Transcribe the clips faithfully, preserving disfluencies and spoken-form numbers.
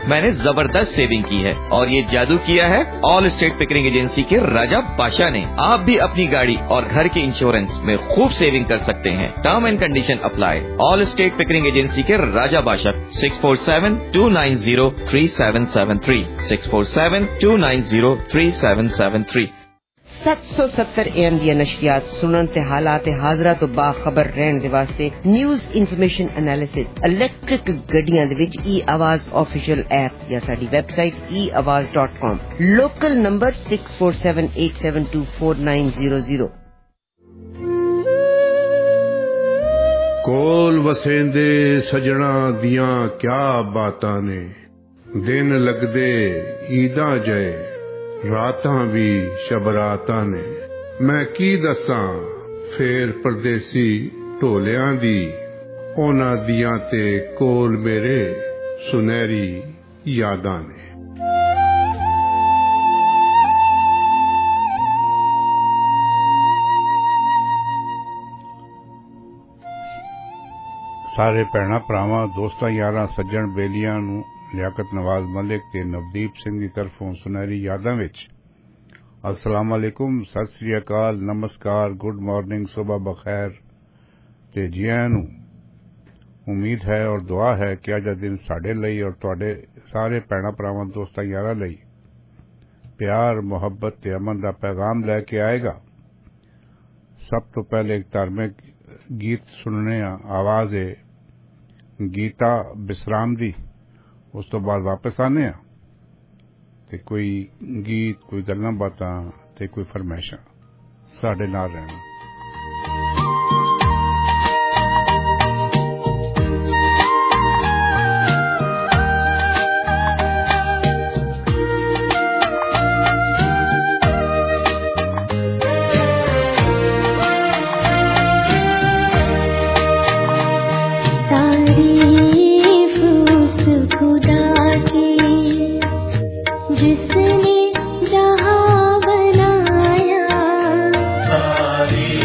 मैंने जबरदस्त सेविंग की है और ये जादू किया है ऑल स्टेट पिकरिंग एजेंसी के राजा बादशाह ने। आप भी अपनी गाड़ी और घर के इंश्योरेंस में खूब सेविंग कर सकते हैं। Term and condition apply. All state Pickering agency के Raja Badshah six four seven two nine zero three seven seven three six four seven two nine zero three seven seven three. सत्त सौ सत्तर एम दी नशियात सुनन ते हालात हाजरा तो बाखबर रहन दे वास्ते न्यूज़ इन्फॉर्मेशन एनालिसिस इलेक्ट्रिक गड्डियां दे विच ई आवाज ऑफिशियल ऐप या साडी वेबसाइट ई Awaaz dot com. Local number six four seven eight seven two four nine zero zero. कोल वसेंदे सजना दियां क्या बातां ने, दिन लगदे ईदां जय रातां भी शबरातां ने। मैं की दसां फेर परदेसी ढोलियां दी, उन्हां दियां ते कोल मेरे सुनहरी यादां ने। सारे भैणां भरावां दोस्तां यारां सज्जण बेलियां नूं लियाकत नवाज मलिक ते नवदीप सिंह की तरफों सुनहरी यादां विच अस्सलाम वालेकुम, सत श्री अकाल, नमस्कार, गुड मॉर्निंग, सुबह बखैर ते जियां नूं। उम्मीद है और दुआ है कि अज दा दिन साडे लई और तुहाडे सारे भैणां भरावां दोस्तां यारां लई प्यार मुहब्बत ते अमन दा पैगाम लैके आएगा। सब तो पहले एक धार्मिक गीत सुनने आवाज है गीता बिसराम दी, उस तो बाद वापस आने आ ते कोई गीत, कोई गल्लां बातां ते कोई फरमाइशां साडे नाल रहना। सारी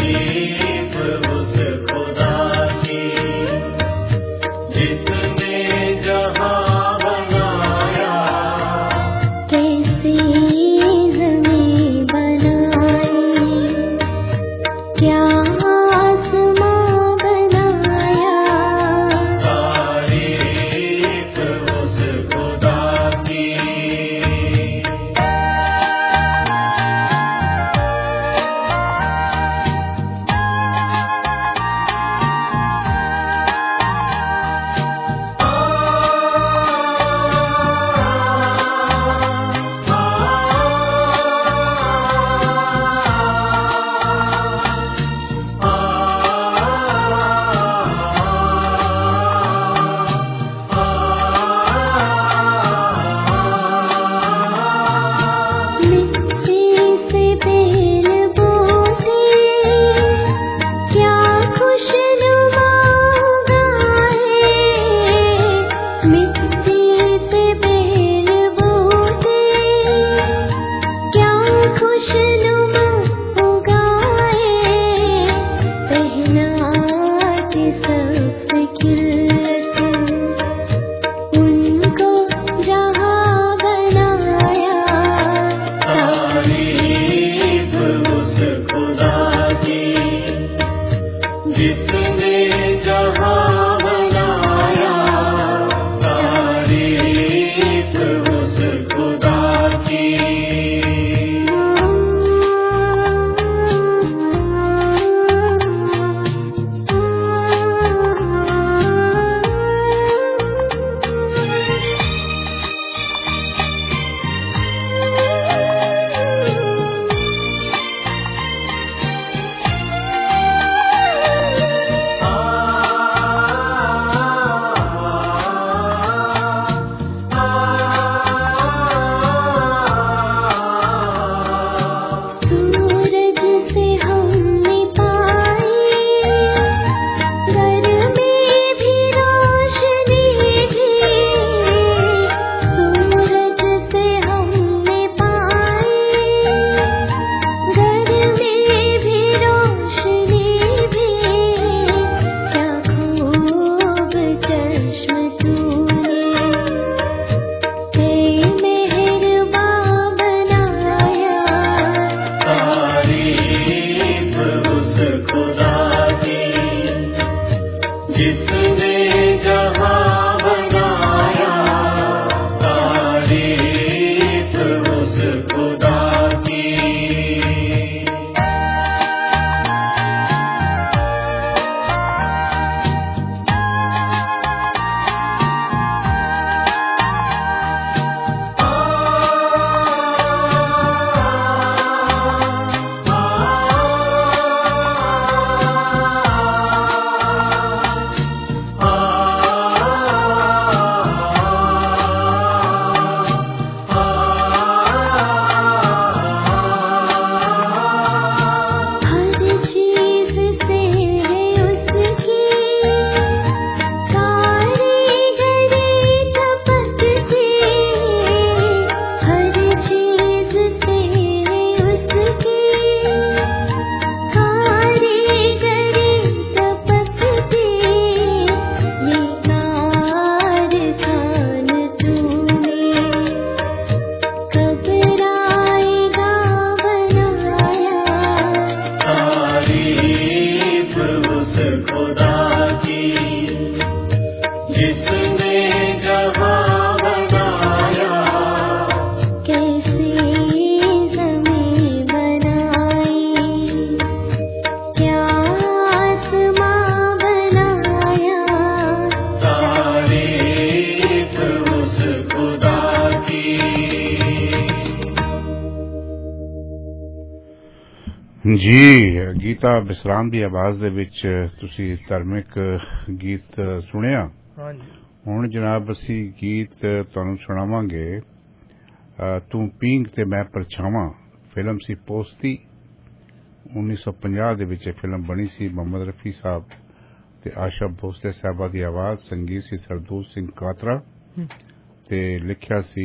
ਜੀ ਗੀਤਾ ਬਿਸਰਾਮ ਦੀ ਆਵਾਜ਼ ਦੇ ਵਿੱਚ ਤੁਸੀਂ ਧਾਰਮਿਕ ਗੀਤ ਸੁਣਿਆ। ਹਾਂਜੀ ਹੁਣ ਜਨਾਬ ਅਸੀਂ ਗੀਤ ਤੁਹਾਨੂੰ ਸੁਣਾਵਾਂਗੇ ਤੂੰ ਪੀਂਗ ਤੇ ਮੈਂ ਪਰਛਾਵਾਂ। ਫਿਲਮ ਸੀ ਪੋਸਤੀ, ਉੱਨੀ ਸੌ ਪੰਜਾਹ ਦੇ ਵਿੱਚ ਫਿਲਮ ਬਣੀ ਸੀ। ਮੁਹੰਮਦ ਰਫੀ ਸਾਹਿਬ ਤੇ ਆਸ਼ਾ ਭੋਸਲੇ ਸਾਹਿਬਾ ਦੀ ਆਵਾਜ਼, ਸੰਗੀਤ ਸੀ ਸਰਦੂਲ ਸਿੰਘ ਕਾਤਰਾ ਤੇ ਲਿਖਿਆ ਸੀ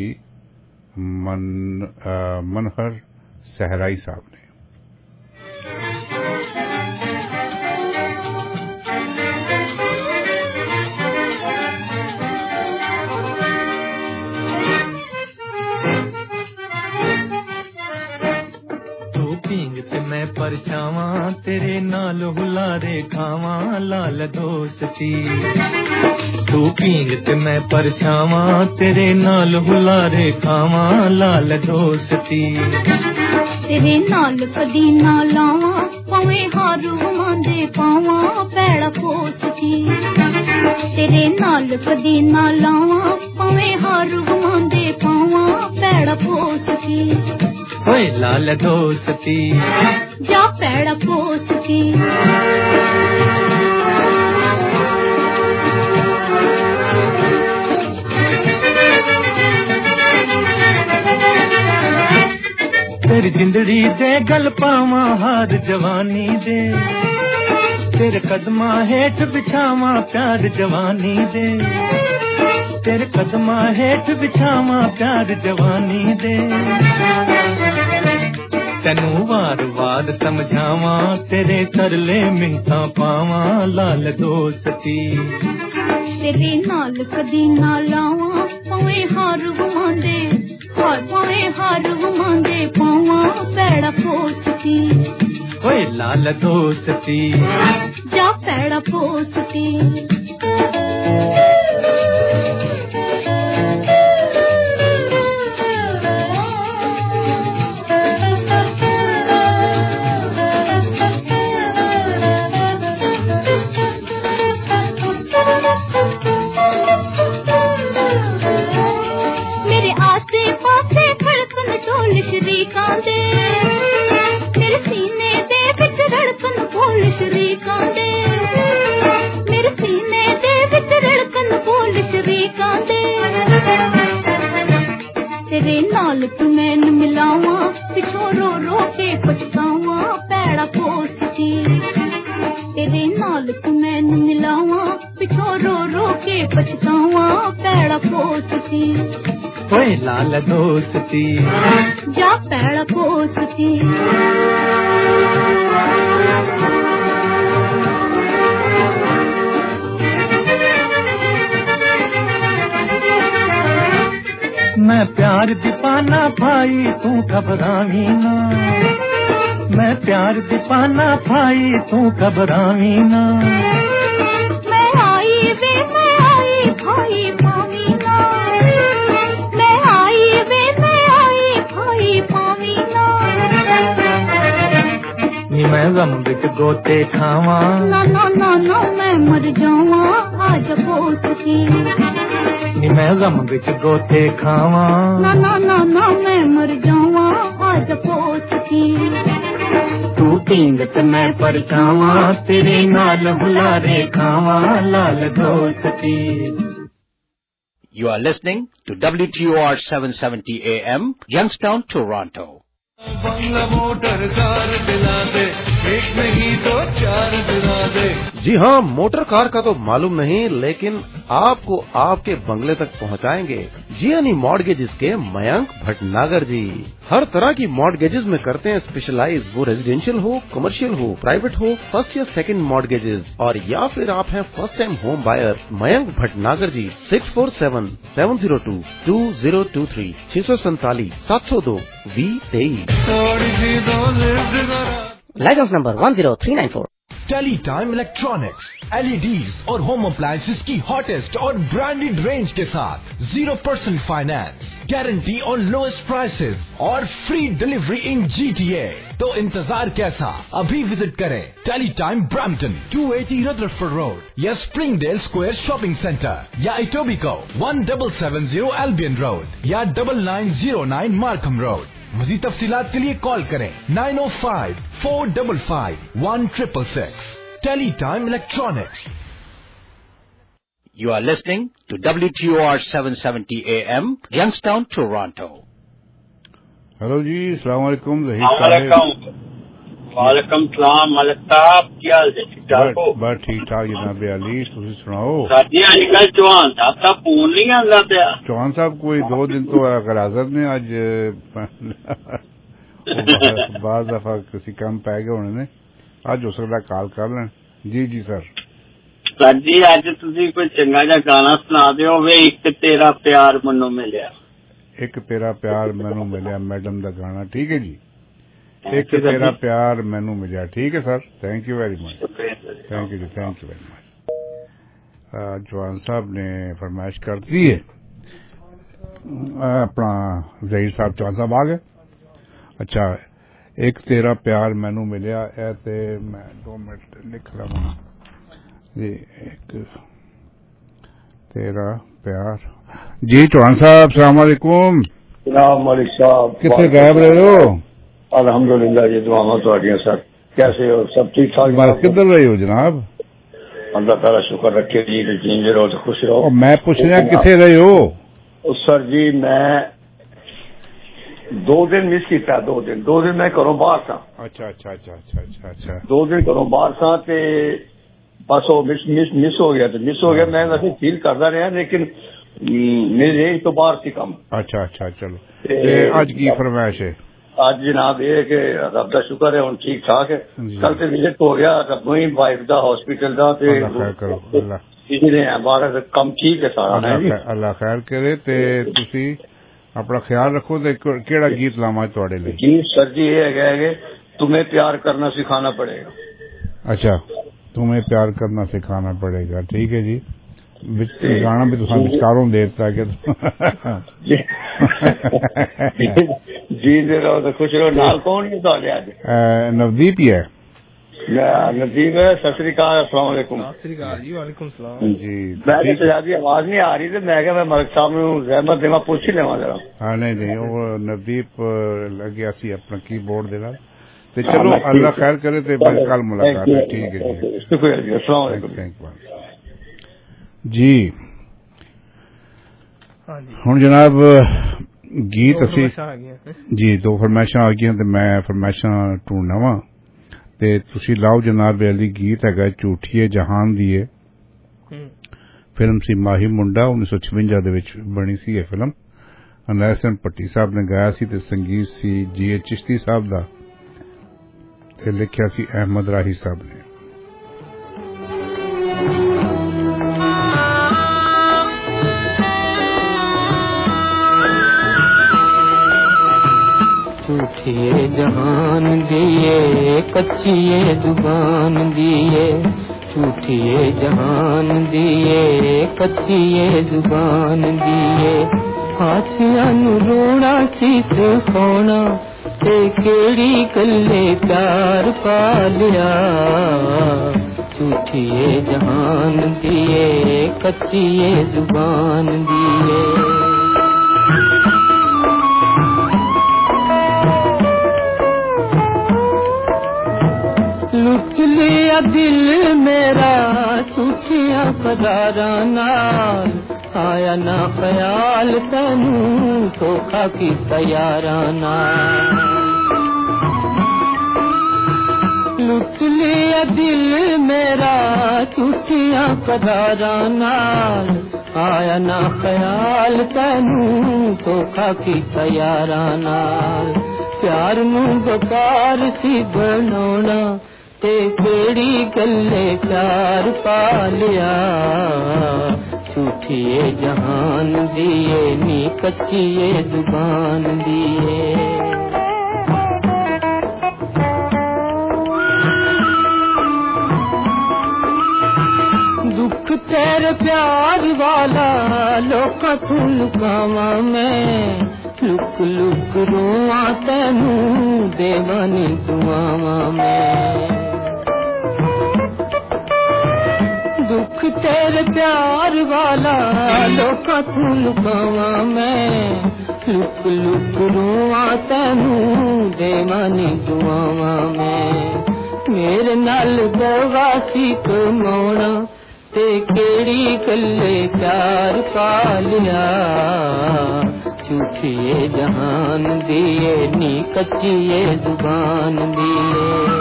ਮਨਹਰ ਸਹਿਰਾਈ ਸਾਹਿਬ ਨੇ। परछावां तेरे नाल हुलारे खावां लाल दोस्ती। तू पींग ते मैं परछावां तेरे नाल हुलारे खावां लाल दोस्ती। तेरे नाल कदी ना लावां पवे हारू मांदे पावां पैड़ा पोसती। तेरे नाल कदी ना लावां पवे हारू मांदे पावां पैड़ा पोसती। ओए लाल दोस्ती जा पैड़ा पोसती। तेरी जिंदड़ी दे गल पावां हार जवानी दे। तेरे कदमां हेठ बिछावां प्यार जवानी दे। तेरे कदमां हेठ बिछावां प्यार जवानी दे। तेनू वार वार समझावां तेरे तरले मिंता पावां लाल दोस्ती। तेरे नाल कदी ना लावां पवे हार घुमांदे हार पवे हार घुमांदे पावां पैड़ा पोसती। ओए लाल दोस्ती जा पैड़ा पोसती। तेरे नाल तू मैनू मिलावां पिछों रो रो के पछतावां पैड़ा पोसती। तेरे नाल तू मैनू मिलावां पिछों रो रो के पछतावां पैड़ा पोसती। ओए लाल दोस्ती जा पैड़ा पोसती। मैं प्यार दीपाना भाई तू घबरावी ना। मैं प्यार दीपाना भाई तू घबरावी ना। मैं आई वे मैं आई भाई पावी ना। मैं आई वे मैं आई भाई पावी ना। नी मैं गम विच गोते खावां ना ना ना ना मैं मर जावां आज पोसती। नी मैं गम विच गोते खावां ना ना ना ना मैं मर जावां आज पोसती। तू पींग ते मैं परछावां तेरे नाल हुलारे खावां लाल दोस्ती। You are listening to W T O R seven seventy A M, Youngstown, Toronto. बंगला मोटर कार दिला दे, एक नहीं तो चार दिला दे। जी हाँ, मोटर कार का तो मालूम नहीं, लेकिन आपको आपके बंगले तक पहुँचाएंगे जीएनई मॉर्गेजेस के मयंक भटनागर जी। हर तरह की मॉर्गेजेस में करते हैं स्पेशलाइज, वो रेजिडेंशियल हो, कमर्शियल हो, प्राइवेट हो, फर्स्ट या सेकंड मॉर्गेजेस, और या फिर आप हैं first time home buyer. Mayank Bhatnagar ji six four seven seven zero two two zero two three छह सौ सैतालीस सात सौ दो वी तेईस। Licence number one zero three nine four. Teletime electronics, LEDs और होम अप्लायंसेस की हॉटेस्ट और ब्रांडेड रेंज के साथ जीरो परसेंट फाइनेंस, गारंटी और लोएस्ट प्राइसेस और फ्री डिलीवरी इन जीटीए। तो इंतजार कैसा, अभी विजिट करें Teletime Brampton two eighty Rutherford road या स्प्रिंगडेल स्क्वायर शॉपिंग सेंटर या Etobicoke one double seven zero Albion road या double nine zero nine Markham road. मज़ीद तफसीलात के लिए कॉल करें nine O five four double five one triple six. Tele time electronics. You are listening to W T O R seven seventy A M, Youngstown, Toronto. Hello जी, अस्सलाम वालेकुम ज़हीर साहब। वालेकुम सलाम मलिक साहब, क्या हाल है? ठीक ठाक हो? बस ठीक ठाक जनाब अली, तुम सुनाओ? साथी अजकल चौहान साहब का फोन नहीं आंदा पिया। चौहान साहब कोई दो दिन तो अगर हाजिर ने आज बाद दफा किसी काम पै गए उन्होंने, आज हो सकता कॉल कर लें। जी जी सर। सर जी अज तुसी कोई चंगा जा गाना सुना दियो वे, एक तेरा प्यार मनो मिलिया। एक तेरा प्यार मैनू मिलिया मैडम का गाना, ठीक है जी। एक तेरा प्यार मैनू मिलिया, ठीक है sir. Thank you very much, thank you जी, थैंक यू वेरी मच। जवान साहब ने फरमाइश कर दी है, अपना ज़हीर साहब जवान साहब आ गए। अच्छा, एक तेरा प्यार मैनू मिलिया, ए ते मैं दो मिनट लिख रहा जी। एक तेरा प्यार। जी चौहान साहब सलाम वालेकुम। जनाब मलिक साहब कितने गायब रहे हो? अल्हम्दुलिल्लाह जी, दुआवां तुहाडियां सर। कैसे हो? सब ठीक ठाक? बस किधर रहे हो जनाब? अल्लाह ताला शुक्र रखे जी, जींदे रहो तो खुश रहो। मैं पूछ रहा किथे रहे हो? सर जी मैं दो दिन मिस किया, दो दिन दो दिन मैं घरों बाहर था। अच्छा अच्छा अच्छा अच्छा अच्छा अच्छा दो दिन घरों बाहर था ते बस वो मिस मिस मिस हो गया, तो मिस हो गया। मैं वैसे फील करता रहा लेकिन मेरी रेंज तो बाहर थी कम। अच्छा अच्छा चलो। आज की फरमाइश है? आज जनाब ये कि रब का शुक्र है, हम ठीक ठाक है। कल से विजिट हो गया रबोई वाइफ का हॉस्पिटल का, बारह कम ठीक है सारा। अल्लाह खैर करे। ते तुसी अपना ख्याल रखो। ते केड़ा गीत लावा तुहाडे लिए? गीत सर जी ये है कि तुम्हें प्यार करना सिखाना पड़ेगा। अच्छा, तुम्हें प्यार करना सिखाना पड़ेगा, ठीक है जी। गाना भी तुम विचकारों देता कि जी दे रहो तो खुश रहो। नाल कौन है तुहाडे आज? नवदीप ही है। नवदीप है। सत श्री अकाल, अस्सलाम वालेकुम। सत श्री अकाल जी, वालेकुम सलाम जी। मैं सजादी आवाज नहीं आ रही थी, मैं क्या मैं मलिक साहब नूं रहमत देवा पूछ ही लेवा जरा। हाँ नहीं नहीं, वो नवदीप लगे सी अपना कीबोर्ड दे नाल। ते चलो अल्लाह खैर करे ते कल मुलाकात है, ठीक है जी। शुक्रिया जी, अस्सलाम वालेकुम। जी हुण जनाब गीत असी जी दो फरमाइशां आ गई, मैं फरमाइशां ढूंढना वा ते तुसी लाओ जनाब अली। गीत है झूठिए जहान दिए, फिल्म सी माही मुंडा, उन्नीस सौ छवंजा दे विच बनी सी ये फिल्म। अनैसन भट्टी साहब ने गाया सी ते संगीत सी जी ए चिश्ती साहब दा ते लिखिया सी अहमद राही साहब ने। झूठिए जहान दिए कच्चिए जुबान दिए, झूठिए जहान दिए कच्चिए जुबान दिए, हाथियां नू रोना सीस खोना ते केड़ी गल्ले प्यार पा लिया। झूठिए जहान दिए कच्चिए जुबान दिए। लुट लिया दिल मेरा झूठिया करारा नाल, आया ना ख्याल तैनू धोखा की तैयारा नाल। लुट लिया दिल मेरा झूठिया करारा नाल, आया ना ख्याल तैनू धोखा की तैयारा नाल। प्यार नू बेकार सी बनाना ते केड़ी गल्ले प्यार पा लिया। झूठिए जहान दिए नी कच्चिए जुबान दिए। दुख तेरे प्यार वाला लोका तू लुकावा मैं, लुक लुक रोआ तैनू देवानी दुआवा मैं। दुख तेरे प्यार वाला लोका तू लुकावा मैं, लुक लुक रोआ तैनू देवानी दुआवा मैं मेरे नाल गवासी कमाउणा ते केड़ी कल्ले प्यार पा लिया झूठिए जहान दिए नी कच्चिए जुबान दिए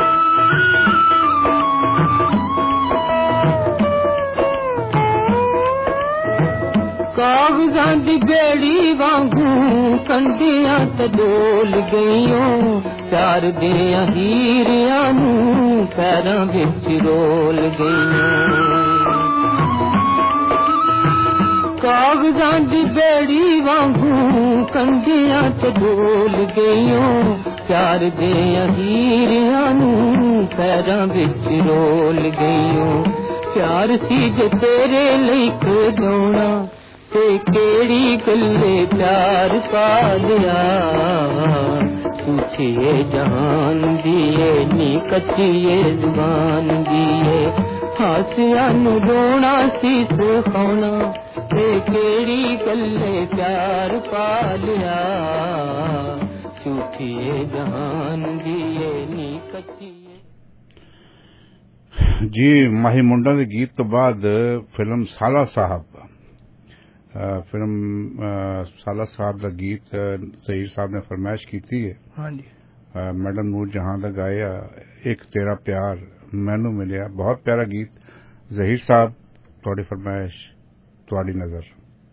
कागजां दी बेड़ी वांगू कंडियां ते डोल गईयों प्यार दियां हीरियां नू पैरां विच रोल गईयों कागजां दी बेड़ी वांगू कंडियां ते डोल गईयों प्यार दियां हीरियां नू पैरां विच रोल गईयों प्यार सी जे तेरे लई खड़ोना ते केड़ी गल्ले प्यार पा लिया झूठिए जहान दिए नी कच्चिए जुबान दिए हासिया नू रोना सी सुखाना ते केड़ी गल्ले प्यार पा लिया झूठिए जहान दिए नी कच्चिए। जी माही मुंडा के गीत तो बाद फिल्म साला साहब फिल्म साला साहब का गीत ज़हीर साहब ने फरमाइश की थी है। हाँ जी मैडम नूर जहां का गाया एक तेरा प्यार मैनू मिलिया बहुत प्यारा गीत। ज़हीर साहब थोड़ी फरमाइश थोड़ी नजर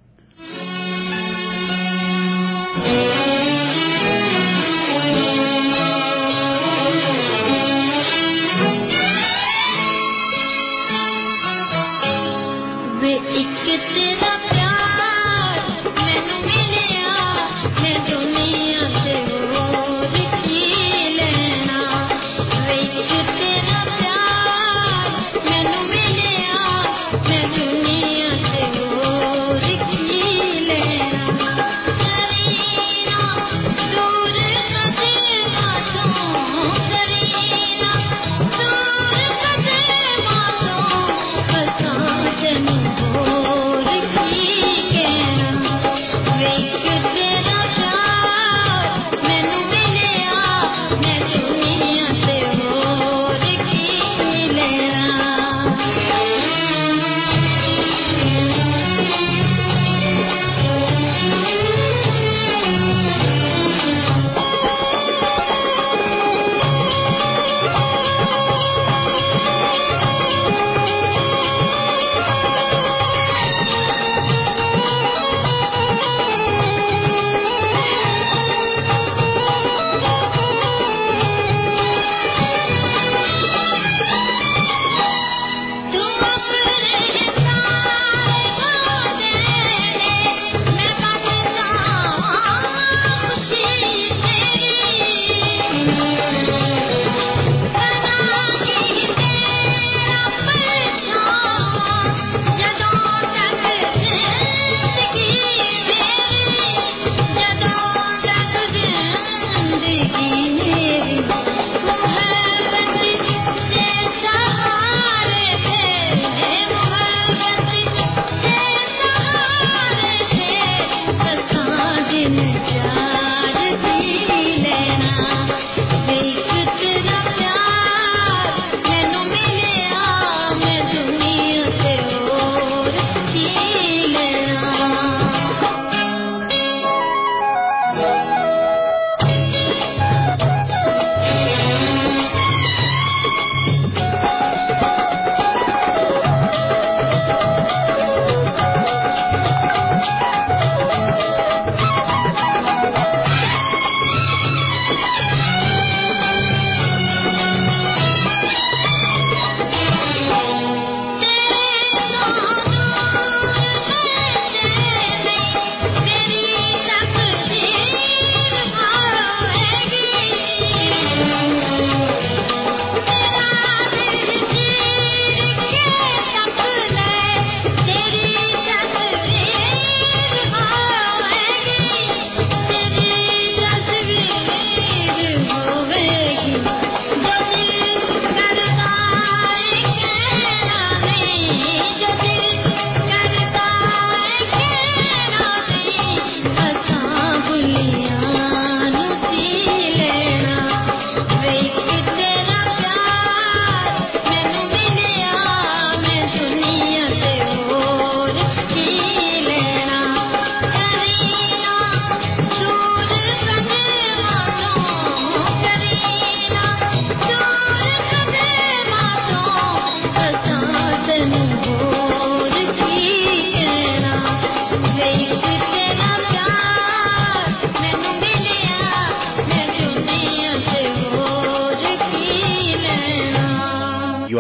वे एक तेरा Thank you.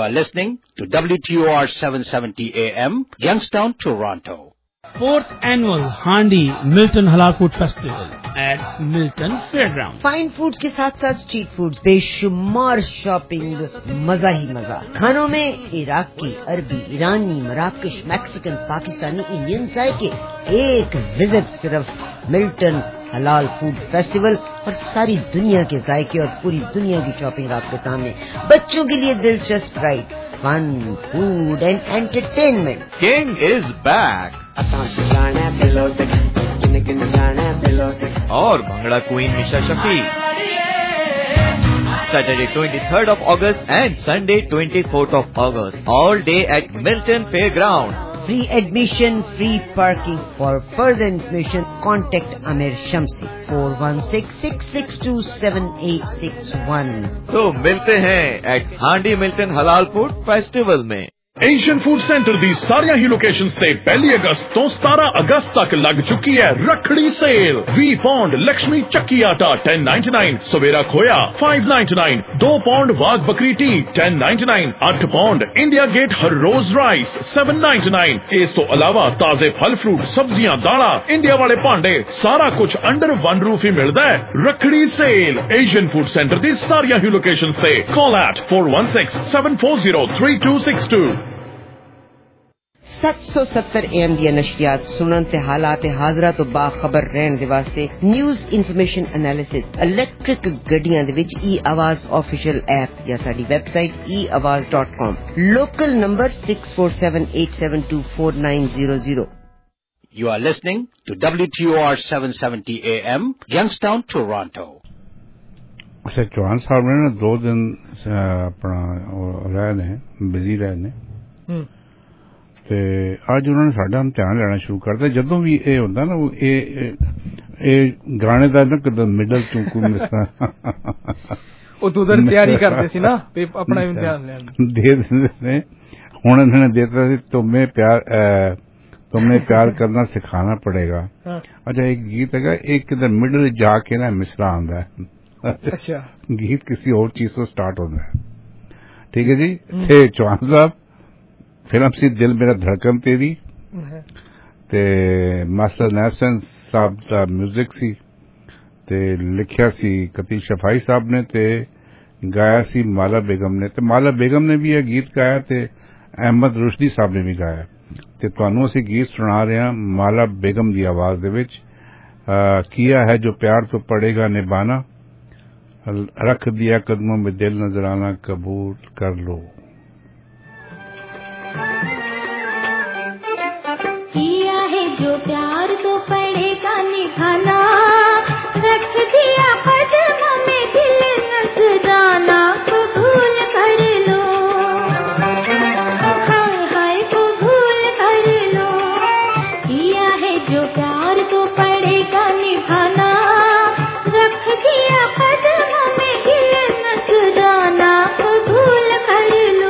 are listening to W T O R seven seventy A M, Youngstown, Toronto. Fourth annual Handi Milton Halal Food Festival at Milton Fairground. Fine foods के साथ साथ स्ट्रीट फूड्स, बेशुमार शॉपिंग, मजा ही मजा। खानों में इराकी, अरबी, ईरानी, मराकश, मैक्सिकन, पाकिस्तानी, इंडियन जायके। एक विजिट सिर्फ मिल्टन हलाल फूड फेस्टिवल और सारी दुनिया के जायके और पूरी दुनिया की शॉपिंग आपके सामने। बच्चों के लिए दिलचस्प ride, fun, food and entertainment. King is back और bhangra queen Misha Shafi. Saturday twenty-third of August and Sunday twenty-fourth of August. All day at Milton Fairground. Free admission, free parking. For further information, contact Amir Shamsi four one six, six six two, seven eight six one. तो मिलते हैं at Handi Milton हलाल food festival में। Asian food centre दी सारियां ही locations ते पहली अगस्त तो सतारह अगस्त तक लग चुकी है रखड़ी सेल। वी पौंड लक्ष्मी चक्की आटा टेन नाइन्टी नाइन, सवेरा खोया फाइव नाइन्टी नाइन, दो pound Wagh Bakri tea ten ninety nine, अठ pound India Gate Har Roz rice seven ninety nine. इस तो अलावा ताजे फल फ्रूट, सब्जियां, दाला, इंडिया वाले भांडे, सारा कुछ अंडर वन रूफ ही मिलता है। Rakhri sale Asian food centre दी सारियां ही लोकेशंस ते call eight four one six, seven four zero, three two six two. सत्त सौ सत्तर एम दी नशरियात सुनन ते हालात हाजरा तो बाखबर रहन दे वास्ते न्यूज़ इन्फॉर्मेशन एनालिसिस इलेक्ट्रिक गड्डियां दे विच ई आवाज ऑफिशियल ऐप या साडी website E Awaaz dot com. Local number six four seven eight seven two four nine zero zero. You are listening to W T O R seven seventy A M, Youngstown, Toronto. अच्छा, चौहान साहब ने ना दो दिन अपना रहे ने बिजी रहे ने ਤੇ ਅੱਜ ਉਹਨਾਂ ਨੇ ਸਾਡਾ ਧਿਆਨ ਲੈਣਾ ਸ਼ੁਰੂ ਕਰਤਾ। ਜਦੋਂ ਵੀ ਇਹ ਹੁੰਦਾ ਨਾ ਇਹ ਇਹ ਗਾਣੇ ਦਾ ਨਾ ਕਦੇ ਮਿਡਲ ਚੋਂ ਕੋਈ ਮਿਸਾ ਉਹ ਤੋਂ ਉਧਰ ਤਿਆਰੀ ਕਰਦੇ ਸੀ ਨਾ ਤੇ ਆਪਣਾ ਇਮਤਿਹਾਨ ਲੈਣ ਦੇ ਦਿੰਦੇ ਨੇ। ਹੁਣ ਇਹਨਾਂ ਨੇ ਦਿੱਤਾ ਸੀ ਤੁਮੇ ਪਿਆਰ ਤੁਮੇ ਪਿਆਰ ਕਰਨਾ ਸਿਖਾਣਾ ਪੜੇਗਾ। ਅੱਛਾ, ਇੱਕ ਗੀਤ ਹੈਗਾ, ਇੱਕ ਕਿਤੇ ਮਿਡਲ ਜਾ ਕੇ ਨਾ ਮਿਸਰਾ ਆਉਂਦਾ ਹੈ। ਅੱਛਾ, ਗੀਤ ਕਿਸੇ ਹੋਰ ਚੀਜ਼ ਤੋਂ ਸਟਾर्ट ਹੁੰਦਾ ਹੈ। ਠੀਕ ਹੈ ਜੀ। ਤੇ ਚੌਹਾਨ ਸਾਹਿਬ फिल्म सी दिल मेरा धड़कन तेरी ते मास्टर नैसन साहब का म्यूजिक सी ते लिखिया सी कतीश शफाई साहब ने ते गाया सी माला बेगम ने। ते माला बेगम ने भी यह गीत गाया ते अहमद रुशदी साहब ने भी गाया। ते तुहानू असीं गीत सुना रहे हैं माला बेगम की आवाज दे विच। किया है जो प्यार तो पड़ेगा निभाना, रख दिया कदमों में दिल नजराना, कबूल कर लो। किया है जो प्यार तो पड़ेगा निभाना, रख दिया कदमों में दिल नजराना, कबूल कर लो, हाय हाय कबूल कर लो। किया है जो प्यार तो पड़ेगा निभाना, रख दिया कदमों में दिल नजराना, कबूल कर लो।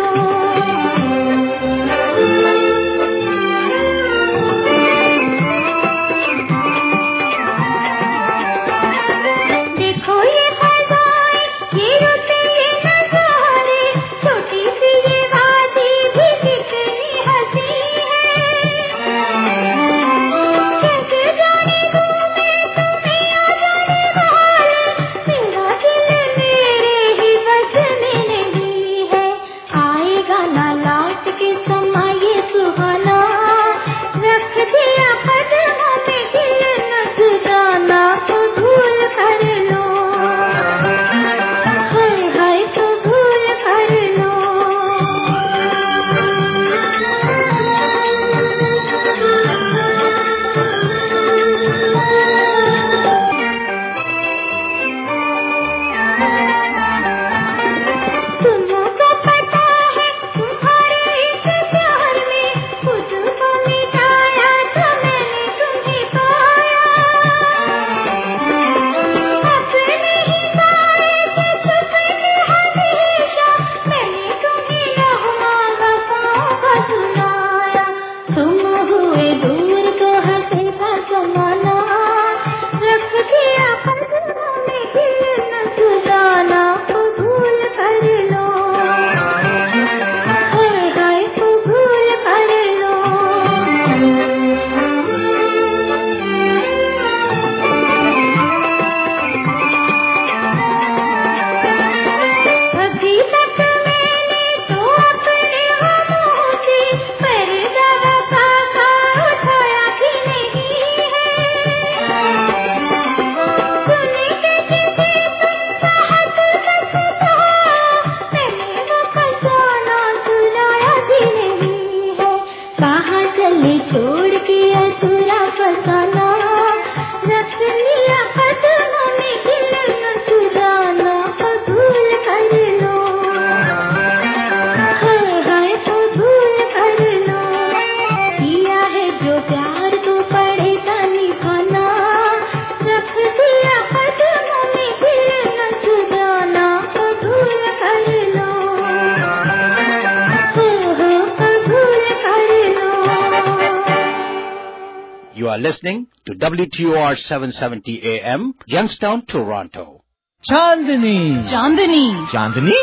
are listening to W T O R seven seventy A M, Youngstown, Toronto. Chandni. Chandni. Chandni?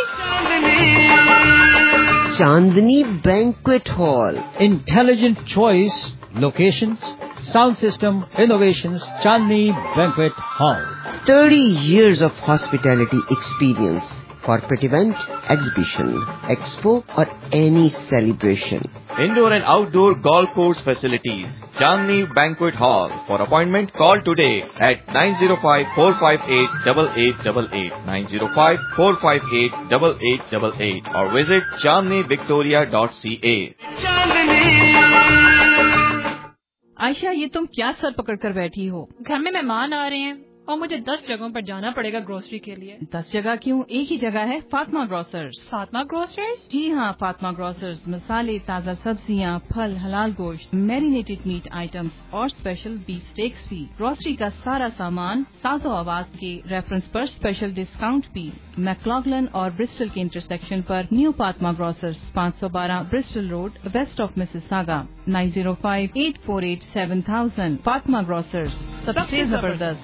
Chandni Banquet Hall. Intelligent choice, locations, sound system, innovations, Chandni Banquet Hall. thirty years of hospitality experience. Corporate event, exhibition, expo or any celebration. Indoor and outdoor golf course facilities. Chandni Banquet Hall. For appointment, call today at nine zero five, four five eight, eight eight eight eight, nine zero five, four five eight, eight eight eight eight or visit chandni victoria dot c a. Ayesha, ये तुम क्या sir पकड़ कर बैठी हो? घर में मेहमान आ रहे हैं और मुझे दस जगहों पर जाना पड़ेगा ग्रोसरी के लिए। दस जगह क्यों? एक ही जगह है, फातिमा ग्रोसर्स। फातिमा ग्रोसर्स? जी हाँ, फातिमा ग्रोसर्स मसाले, ताज़ा सब्जियाँ, फल, हलाल गोश्त, मैरिनेटेड मीट आइटम्स और स्पेशल बीफ स्टेक्स भी। ग्रोसरी का सारा सामान साजो आवाज के रेफरेंस पर स्पेशल डिस्काउंट भी। मैक्लॉगलन और ब्रिस्टल के इंटरसेक्शन पर न्यू फातिमा ग्रोसर्स, पाँच सौ बारह Bristol road, west of Mississauga, nine zero five, eight four eight, seven thousand. Fatima grocers, सबसे जबरदस्त।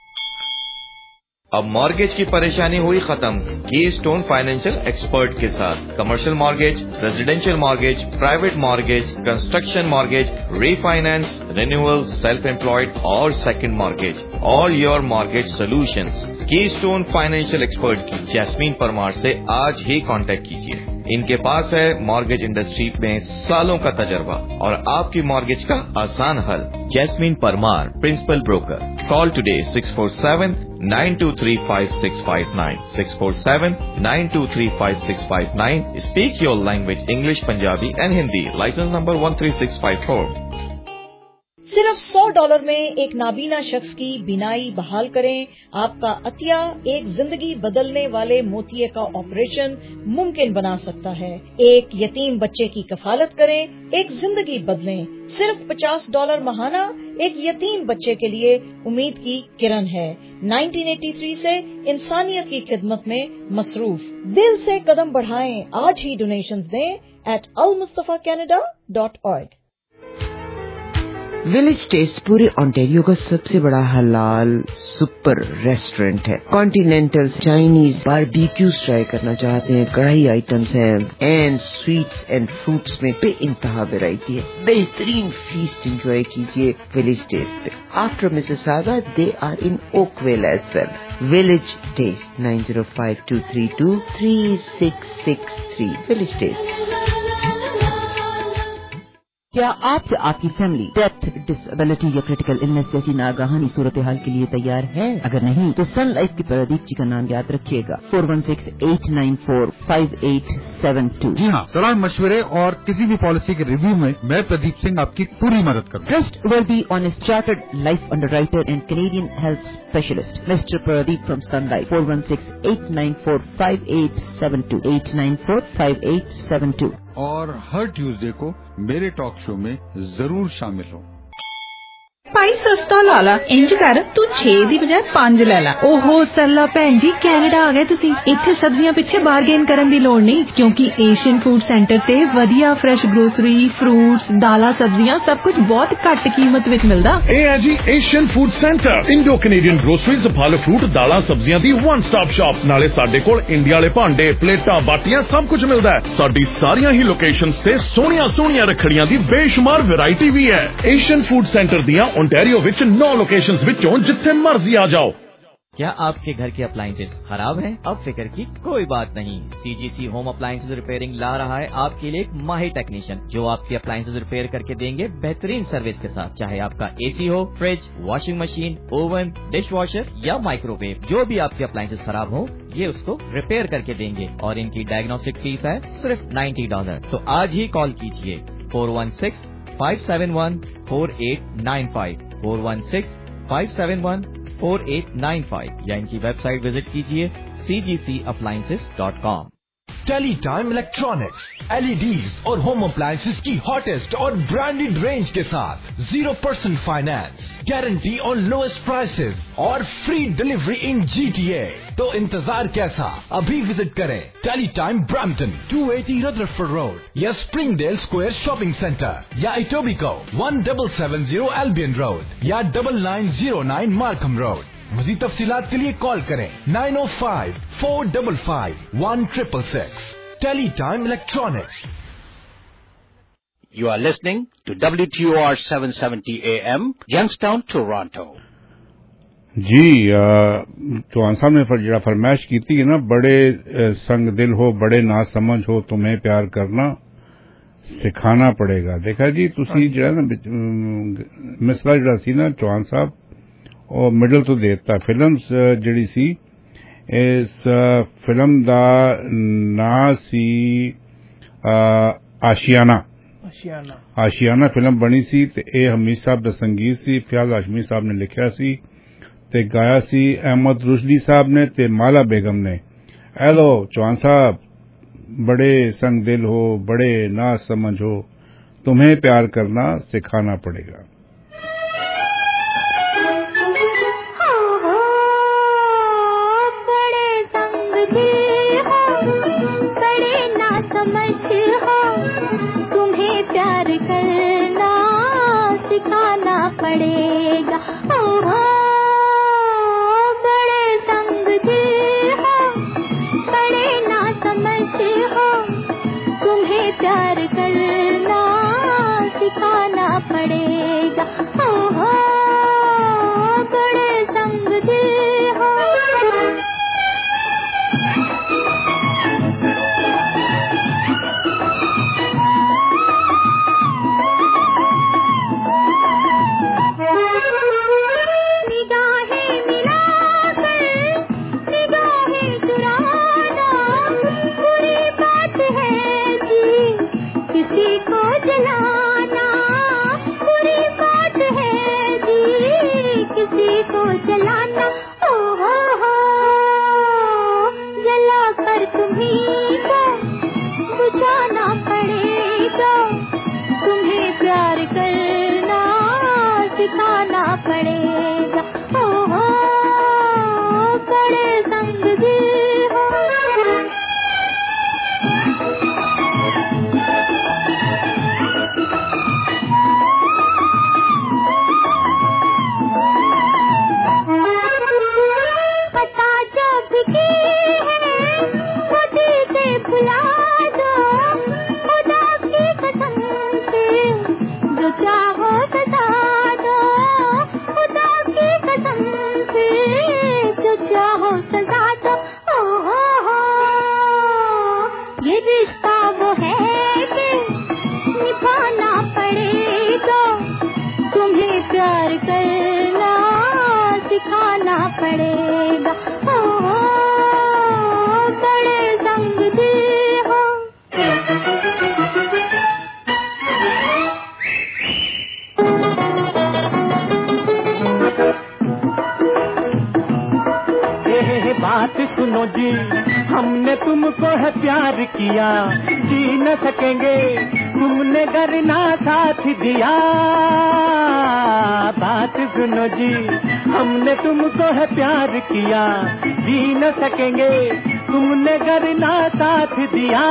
अब मॉर्गेज की परेशानी हुई खत्म की स्टोन फाइनेंशियल एक्सपर्ट के साथ। Commercial mortgage, residential mortgage, private mortgage, construction mortgage, refinance, renewal, self employed और second mortgage, all your mortgage solutions. Key stone financial expert की जैस्मीन परमार से आज ही कांटेक्ट कीजिए। इनके पास है मॉर्गेज इंडस्ट्री में सालों का तजर्बा और आपकी मॉर्गेज का आसान हल। Jasmine Parmar, principal broker. Call today six four seven, nine two three five six five nine, six four seven, nine two three five six five nine. Speak your language English, Punjabi and Hindi. Licence number one three six five four. सिर्फ सौ dollar में एक नाबीना शख्स की बीनाई बहाल करें। आपका अतिया एक जिंदगी बदलने वाले मोतिये का ऑपरेशन मुमकिन बना सकता है। एक यतीम बच्चे की कफालत करें, एक जिंदगी बदलें। सिर्फ पचास डॉलर महाना एक यतीम बच्चे के लिए उम्मीद की किरण है। नाइनटीन एटी थ्री से इंसानियत की खिदमत में मसरूफ। दिल से कदम बढ़ाएं, आज ही डोनेशंस दें at Al Mustafa Canada dot org. Village taste पूरे ओंटारियो का सबसे बड़ा हलाल सुपर रेस्टोरेंट है। कॉन्टिनेंटल, चाइनीज, बारबेक्यूज ट्राई करना चाहते हैं, कढ़ाई आइटम्स हैं एंड स्वीट्स एंड फ्रूट्स में बेइंतहा वैरायटी है। बेहतरीन फीस्ट एंजॉय कीजिए विलेज टेस्ट पे। After Mississauga they are in Oakville as well. Village taste nine zero five two three two three six six three. Village taste. क्या आप या आपकी family death, disability या क्रिटिकल इलनेस जैसी नागाहानी सूरत हाल के लिए तैयार है? अगर नहीं तो सन लाइफ की प्रदीप जी का नाम याद रखिएगा, four one six eight nine four five eight seven two. जी हाँ, सलाह मशवरे और किसी भी पॉलिसी के रिव्यू में मैं प्रदीप सिंह आपकी पूरी मदद करूँगा। Trust worthy on his chartered life underwriter and Canadian health specialist, Mister Pradeep from Sun Life, four one six eight nine four five eight seven two, eight nine four five eight seven two। और हर Tuesday को मेरे talk show में जरूर शामिल हो। भाई सस्ता ला ला, इंज कर तू छे दी बजाय पांच ले ला। ओहो सरला भैन जी, कैनेडा आ गए तुसी। इत्थे सब्जियां पिछे बारगेन करन दी लोड़ नहीं, क्योंकि एशियन फूड सेंटर ते वधिया फ्रेश ग्रोसरी, फ्रूट्स, दाला, सब्जियां सब कुछ बहुत घट कीमत विच मिलदा। ए है जी Asian food centre, Indo Canadian groceries, फल फ्रूट, दाला, सब्जियां दी वन स्टॉप शॉप। नाले साडे कोल इंडिया वाले भांडे, प्लेटां, बाटियां सब कुछ मिलदा है। साडी सारियां ही लोकेशंस ते सोहणियां सोहणियां रखड़ियां दी बेशुमार वैरायटी भी है। एशियन फूड सेंटर दियां ओंटारियो विच नौ लोकेशंस विचों जिथे मर्जी आ जाओ। क्या आपके घर के अप्लायंसेस खराब हैं? अब फिक्र की कोई बात नहीं। सीजीसी होम अप्लायंसेस रिपेयरिंग ला रहा है आपके लिए एक माहिर टेक्नीशियन, जो आपके अप्लायंसेस रिपेयर करके देंगे बेहतरीन सर्विस के साथ। चाहे आपका एसी हो, fridge, washing machine, oven, dishwasher या माइक्रोवेव, जो भी आपके अप्लायंसेस खराब हो, ये उसको रिपेयर करके देंगे और इनकी डायग्नोस्टिक फीस है सिर्फ नाइन्टी डॉलर। तो आज ही कॉल कीजिए four one six five seven one four eight nine five, four one six five seven one four eight nine five या इनकी वेबसाइट विजिट कीजिए C G C appliances dot com. Tele time electronics, LEDs और home appliances की hottest और branded range के साथ zero percent finance, guarantee on lowest prices और free delivery in GTA. तो इंतजार कैसा, अभी विजिट करें tele time Brampton two eighty Rutherford road या स्प्रिंगडेल स्क्वायर शॉपिंग सेंटर या Etobicoke one double seven zero Albion road या double nine zero nine Markham road. मज़ीद तफसीलात के लिए कॉल करें nine O five four double five one triple six. Tele time electronics. You are listening to W T O R seven seventy A M, Youngstown, Toronto. जी, चौहान साहब ने फर, जरा फरमाइश की थी ना, बड़े संग दिल हो, बड़े ना समझ हो, तुम्हें प्यार करना सिखाना पड़ेगा। देखा जी, तुसी जरा ना मिसरा जरा सी ना चौहान साहब और मिडल तो देता फिल्म जड़ी सी, इस फिल्म दा ना सी आशियाना आशियाना आशियाना फिल्म बनी सी ते ए हमीद साहब दा संगीत सी, फयाज हाशमी साहब ने लिखा सी ते गाया सी अहमद रुशदी साहब ने ते माला बेगम ने। हेलो चौहान साहब, बड़े संग दिल हो, बड़े ना समझ हो, तुम्हें प्यार करना सिखाना पड़ेगा। पड़ेगा ओहो, बड़े संग दिल हो, बड़े ना समझ हो, तुम्हें प्यार करना सिखाना पड़ेगा। ओहो, बड़े संग दिल हो। सुनो जी, हमने तुमको है प्यार किया, जी न सकेंगे तुमने घर ना साथ दिया। बात सुनो जी, हमने तुमको है प्यार किया, जी न सकेंगे तुमने घर ना साथ दिया।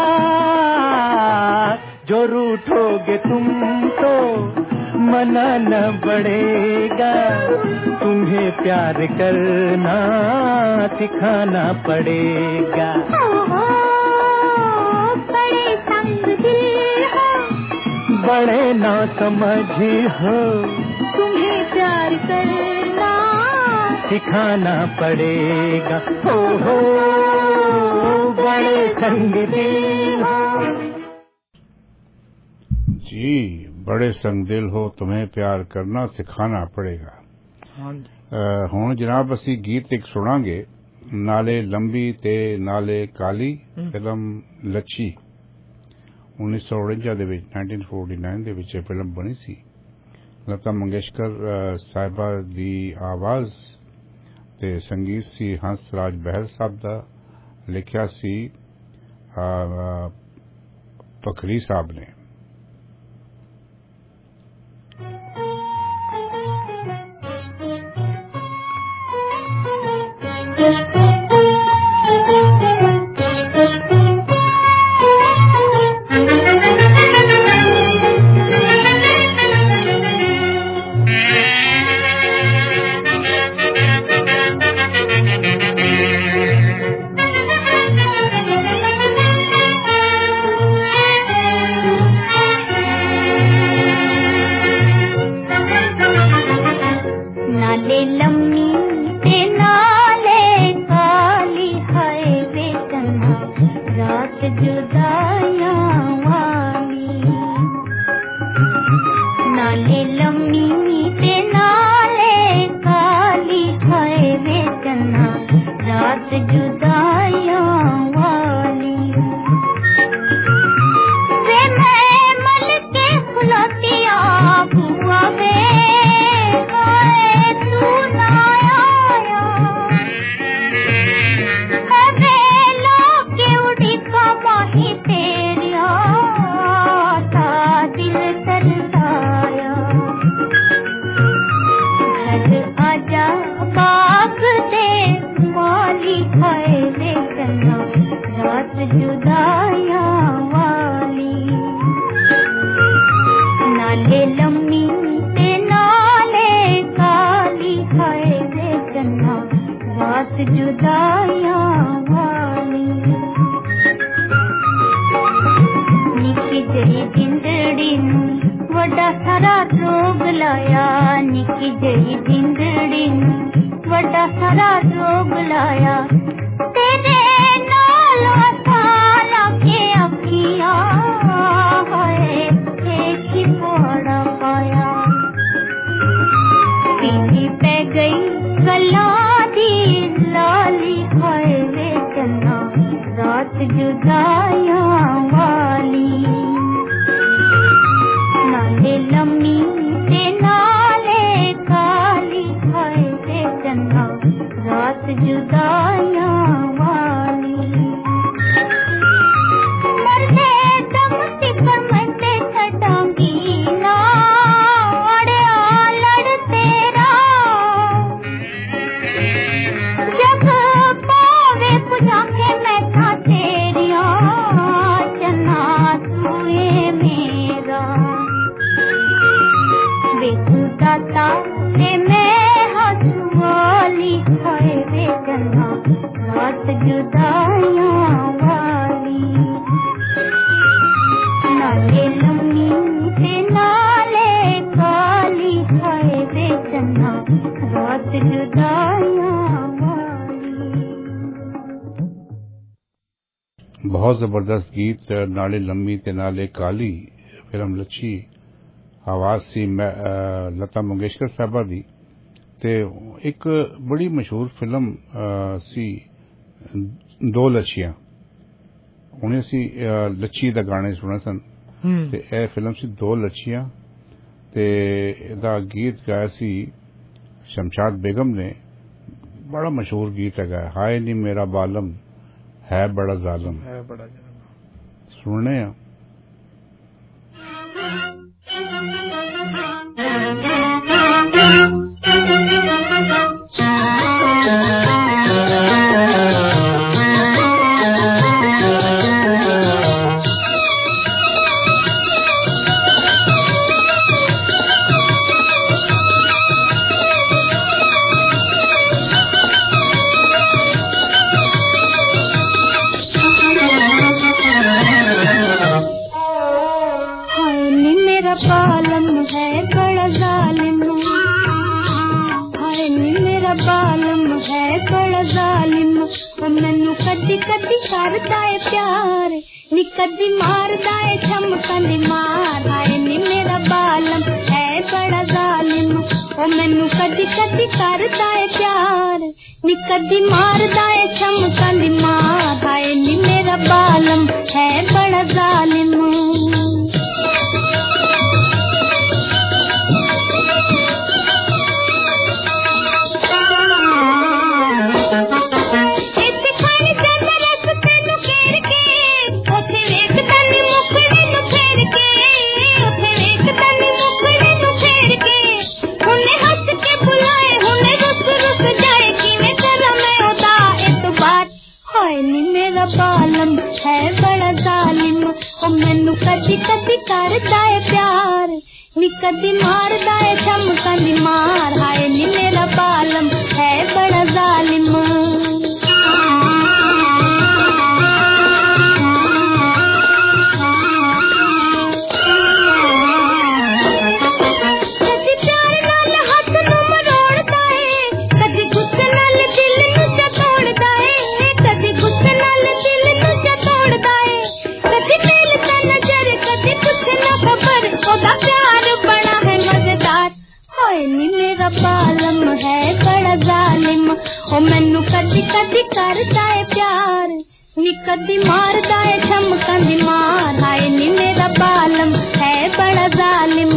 जो रूठोगे तुम तो मनाना पड़ेगा, तुम्हें प्यार करना सिखाना पड़ेगा। बड़े संग दिल हो, बड़े ना समझ हो, तुम्हें प्यार करना सिखाना पड़ेगा। हो हो बड़े संग दिल हो। जी, बड़े संग दिल हो, तुम्हें प्यार करना सिखाना पड़ेगा। हुण जनाब असी गीत एक सुनांगे, नाले लंबी ते नाले काली फिल्म लच्छी उन्नीस सौ उनचास दे विच नाइनटीन फोर्टी नाइन दे विच फिल्म बनी सी। लता मंगेशकर साहिबा दी आवाज ते संगीत सी हंस राज बहल साहब दा, लिखिया सी पखरी साहब ने। बहुत जबरदस्त गीत नाले लम्मी ते नाले काली फिल्म लच्छी आवाज सी लता मंगेशकर साहबा दी ते एक बड़ी मशहूर फिल्म सी दो लच्छियां उन्हें सी लच्छी दा गाने सुने सन ते ए फिल्म सी दो लच्छियां ते दा गीत गाया सी शमशाद बेगम ने। बड़ा मशहूर गीत है हाय नी मेरा बालम है बड़ा जालिम है बड़ा जालिम सुनने हैं। है बड़ा जालिम ओ मैनू कदी कदी करदा है प्यार नी कदी मारदा है चमका नी मार हाय नी मेरा बालम है बड़ा जालिम बालम है बड़ा जालिम ओ मैनू कदी कदी करदा है प्यार नी कदी मारदा है चमका दी मार हाय नी मेरा बालम है बड़ा जालिम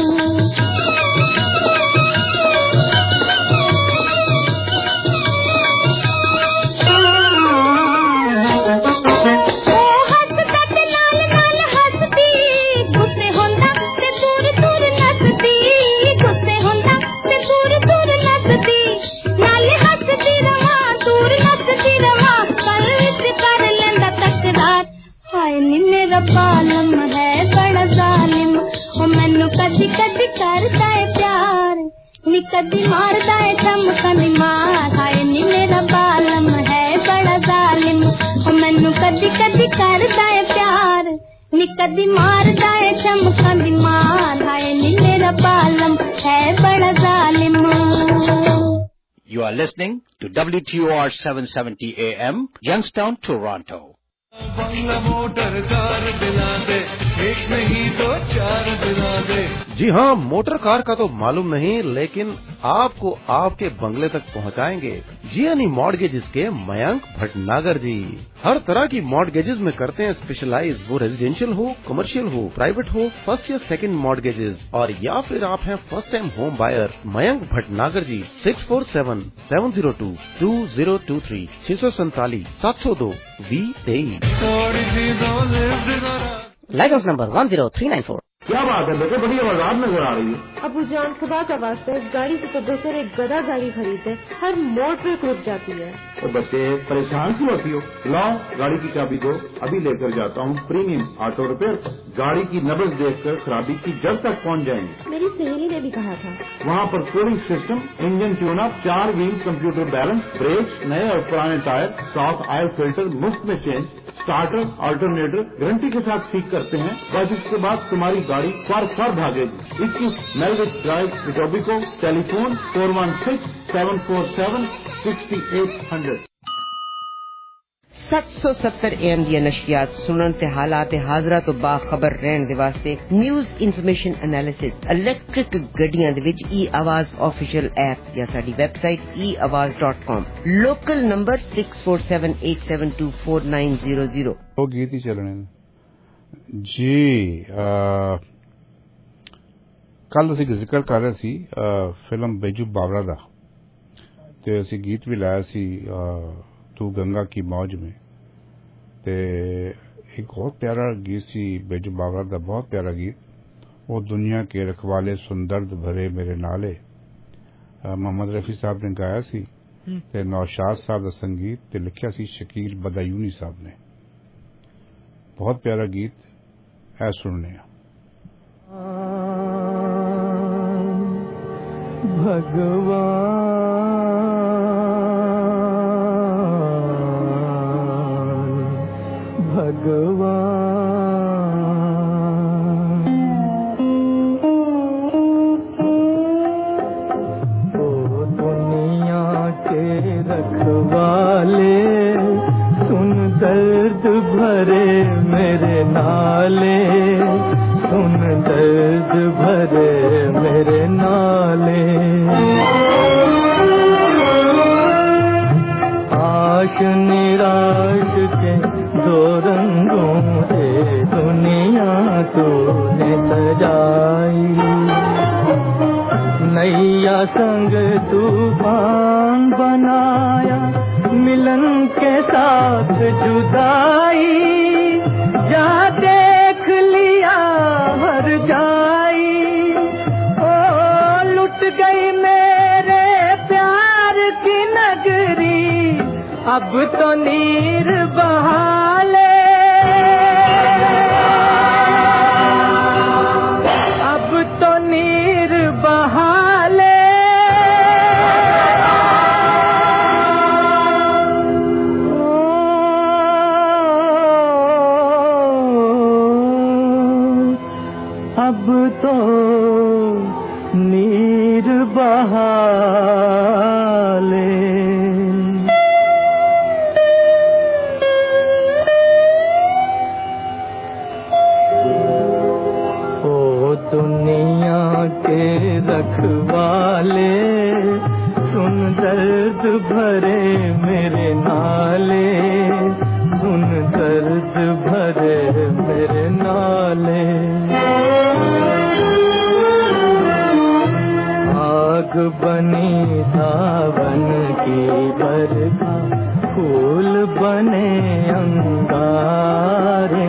बालम है बड़ा जालिम ओ मैनू कदी कदी करदा है प्यार नी कदी मारदा है चमका नी मार हाय नी मेरा बालम है बड़ा जालिम ओ मैनू कदी कदी करदा है प्यार नी कदी मारदा है चमका नी मार हाय नी मेरा बालम है बड़ा जालिम You are listening to W T O R seven seventy A M, Youngstown, Toronto. बंगला मोटर कार दिला दे एक नहीं दो चार दिला दे। जी हाँ, मोटर कार का तो मालूम नहीं, लेकिन आपको आपके बंगले तक पहुँचाएंगे जियानी मॉर्गेजेस के मयंक भटनागर जी। हर तरह की मॉर्गेजेस में करते हैं स्पेशलाइज, वो रेजिडेंशियल हो, कमर्शियल हो, प्राइवेट हो, फर्स्ट या सेकंड मॉर्गेजेस, और या फिर आप हैं first time home buyer. Mayank Bhatnagar ji six four seven seven zero two two zero two three छह सौ सैतालीस सात सौ दो वी तेईस। Licence number one zero three nine four. क्या बात है बेटे, बड़ी आवाज नजर आ रही है। अबू जान खुदा का वास्ता इस गाड़ी से तो बेहतर एक गधा गाड़ी खरीदे, हर मोड़ पे रुक जाती है। तो बच्चे परेशान क्यों होती हो? लाओ गाड़ी की चाबी दो, अभी लेकर जाता हूँ प्रीमियम ऑटो रिपेयर। गाड़ी की नब्ज देखकर खराबी की जड़ तक पहुँच जाएंगे। मेरी सहेली ने भी कहा था। वहाँ पर cooling system, engine tune up, चार व्हील कंप्यूटर बैलेंस, ब्रेक, नए और पुराने टायर, साफ ऑयल फिल्टर मुफ्त में चेंज, स्टार्टर अल्टरनेटर गारंटी के साथ ठीक करते हैं। बस इसके बाद तुम्हारी गाड़ी फर फर भागेगी। इक्कीस Melvich drive, Etobicoke. Telephone four one six seven four seven sixty eight hundred. सत्त सौ सत्तर एम दी नशियात सुनन ते हालात हाजरा तो बाखबर रहन दे वास्ते न्यूज़ इन्फॉर्मेशन एनालिसिस इलेक्ट्रिक गड्डियां दे विच ई आवाज ऑफिशियल ऐप या साडी वेबसाइट ई Awaaz dot com. Local number six four seven eight seven two four nine zero zero. वो गीत ही चलने जी। आ, कल ਅਸੀਂ ਜ਼ਿਕਰ ਕਰ ਰਹੇ ਸੀ ਫਿਲਮ ਬੇਜੂ ਬਾਵਰਾ ਦਾ, ਤੇ ਅਸੀਂ ਗੀਤ ਵੀ ਲਾਇਆ ਸੀ तू गंगा की मौज में। ते एक बहुत प्यारा गीत सी बेजू बावरा दा, बहुत प्यारा गीत, वो दुनिया के रखवाले सुंदर्द भरे मेरे नाले, मोहम्मद रफी साहब ने गाया सी ते नौशाद साहब दा संगीत ते लिखिया सी शकील बदायूनी साहब ने। बहुत प्यारा गीत है, सुनने भगवान भगवान ओ दुनिया के रखवाले सुन दर्द भरे मेरे नाले, सुन दर्द भरे मेरे नाले। आश निराश के दो रंगों से दुनिया तूने सजाई, नैया संग तूफान बनाया, मिलन के साथ जुदाई, जा देख लिया हर जाई। ओ लुट गई मेरे प्यार की नगरी, अब तो नीर बहाले, भरे मेरे नाले, सुन दर्द भरे मेरे नाले। आग बनी सावन की बरखा, फूल बने अंगारे।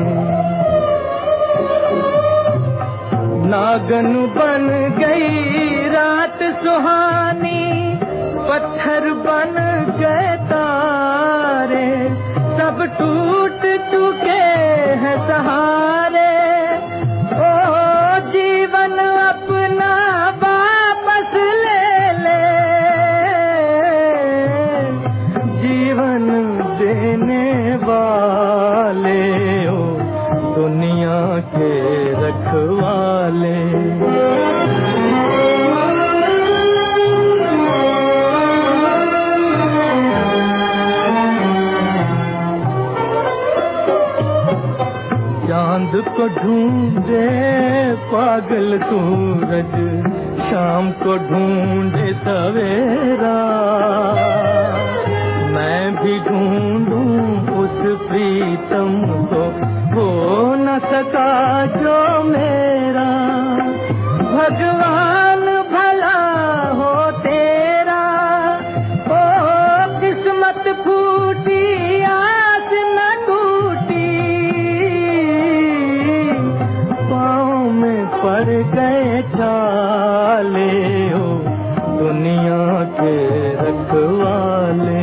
नागन बन गई रात सुहानी, पत्थर बन गए तारे। सब टूट चुके हैं सहारे, ओ जीवन अपना वापस ले ले। जीवन देने वाले ओ दुनिया के रखवाले। चांद को ढूंढे पागल सूरज, शाम को ढूंढे सवेरा। मैं भी ढूंढूं उस प्रीतम को, हो न सका जो मेरा। भगवान भला हो तेरा, ओ किस्मत फूटी आस न टूटी। पाँव में पड़ गए छाले, ओ दुनिया के रखवाले।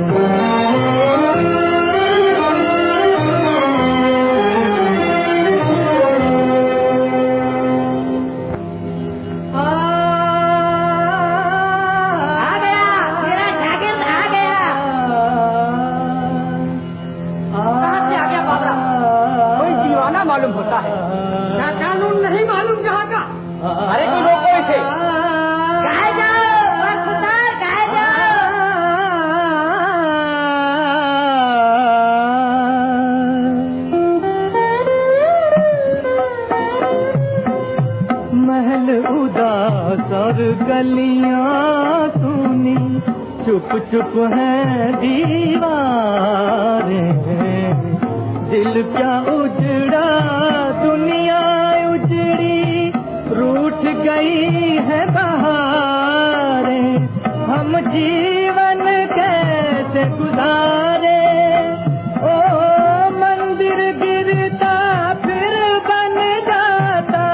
मालूम होता है क्या कानून नहीं मालूम जहाँ का। अरे कोई रोको इसे। कहे जाओ कहे जाओ। महल उदास और गलियां सुनी, चुप चुप है दीवारें। दिल क्या उजड़ा दुनिया उजड़ी, रूठ गई है बहारें। हम जीवन कैसे गुजारे, ओ मंदिर गिरता फिर बन जाता।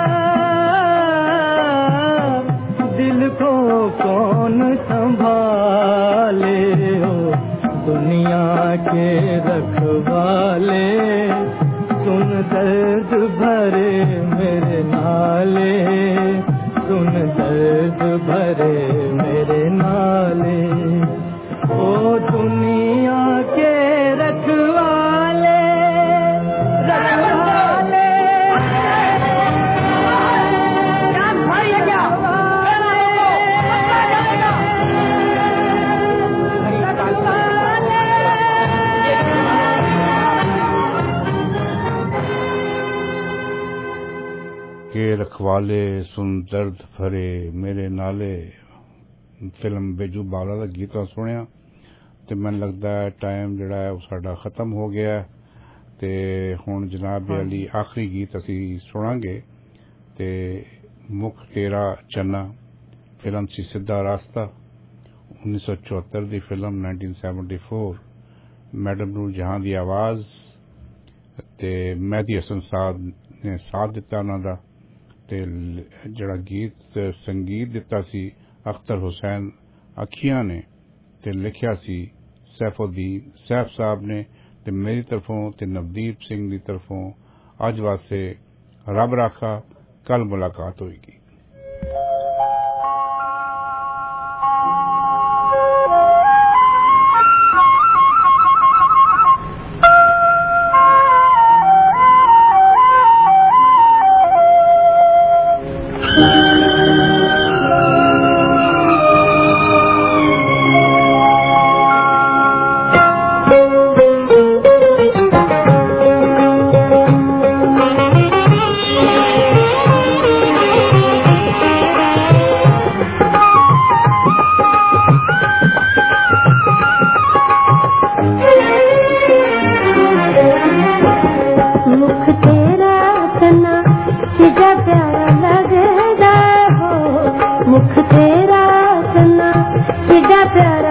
दिल को कौन संभाले, ओ दुनिया के रखवाले। सुन दर्द भरे मेरे नाले, सुन दर्द भरे मेरे नाले। ओ दुनिया के रखवाले, रखवाले। जान भाई है क्या? के रखवाले सुन दर्द भरे मेरे नाले। फिल्म बेजू बावला का गीत सुनिया ते मैनूं लगदा है टाइम जिहड़ा है वो साडा खत्म हो गया ते हुण जनाब अली आखिरी गीत असी सुनांगे ते मुख तेरा चन्ना फिल्म सी सीधा रास्ता उन्नीस सौ चौहत्तर की film nineteen seventy four madam Noor Jehan की आवाज ते मेहदी हसन साहब ने साथ दिता उन्हां दा ते जिहड़ा गीत संगीत दिता सी अख्तर हुसैन अखियां ने ते लिखिया सी सैफुद्दीन सैफ साहब ने ते मेरी तरफों ते नवदीप सिंह की तरफों अज वास्ते रब राखा कल मुलाकात होगी। Thank you.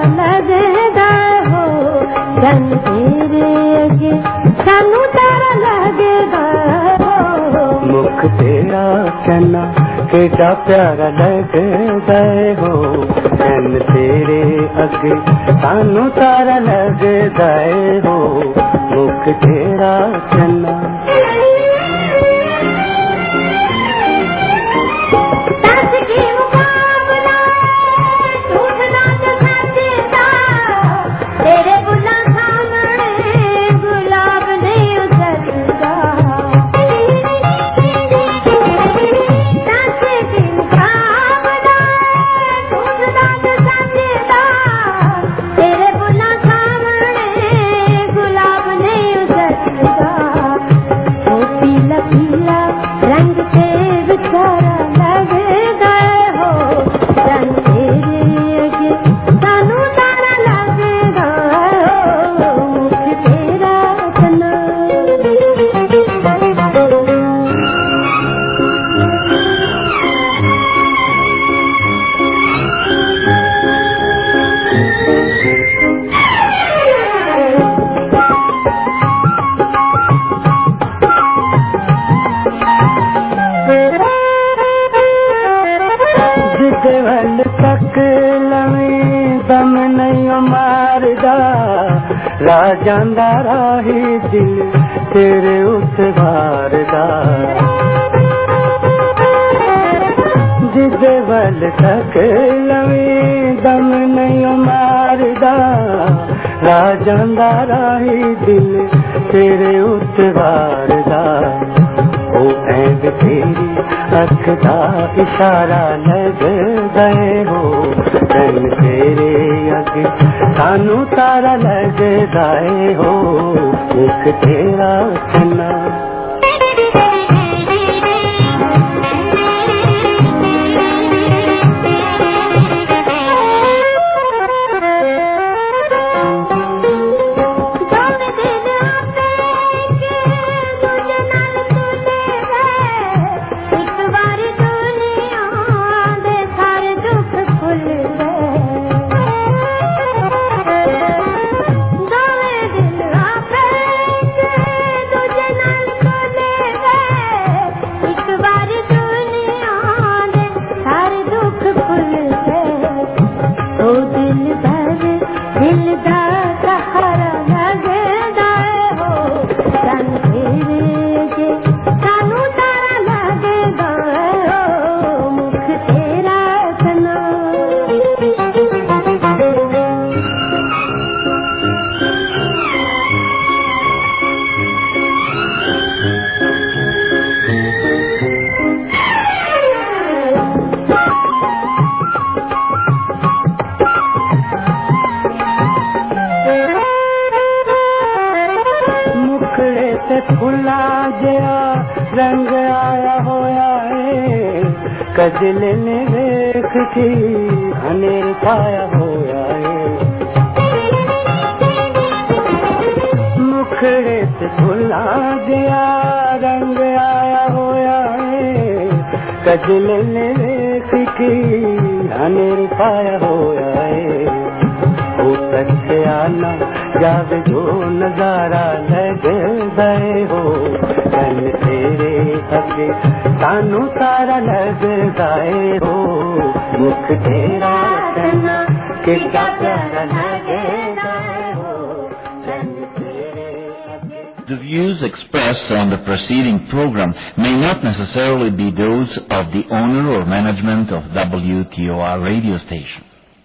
लगदा हो जन तेरे अगे सानू तारा लगदा हो मुख तेरा चन्ना केड़ा प्यारा लगदा हो जन तेरे अगे सानू तारा लगदा हो मुख तेरा चन्ना ਜਾਂਦਾ ਰਾਹੀ ਦਿਲ ਤੇਰੇ ਉੱਤੇ ਵਾਰਦਾ ਜਿੱਦੇ ਵੱਲ ਤੱਕ ਲਵੇਂ ਦਮ ਨਹੀਂ ਮਾਰਦਾ ਰਾ ਜਾਂਦਾ ਰਾਹੀ ਦਿਲ ਤੇਰੇ ਉੱਤੇ ਵਾਰਦਾ ਉਹ ਐਂਦ ਤੇਰੀ ਅੱਖ ਦਾ ਇਸ਼ਾਰਾ ਲੱਗਦਾ ਹੋ ਤਨ ਤੇਰੇ ਅੱਗੇ सानू तारा लगदा हो मुख तेरा चन्ना कजल ने देख की अनेर पाया होया है मुखड़े से फुला दिया रंग आया होया है कजल ने देख की अनेर पाया होया है ओ सच्चे आना जब जो नजारा लग गए हो तन तेरे अगे सानू तारा लगदा हो मुख तेरा चन्ना कितना प्यारा लगदा हो तन तेरे अगे। The views expressed on the preceding program may not necessarily be those of the owner or management of W T O R radio station.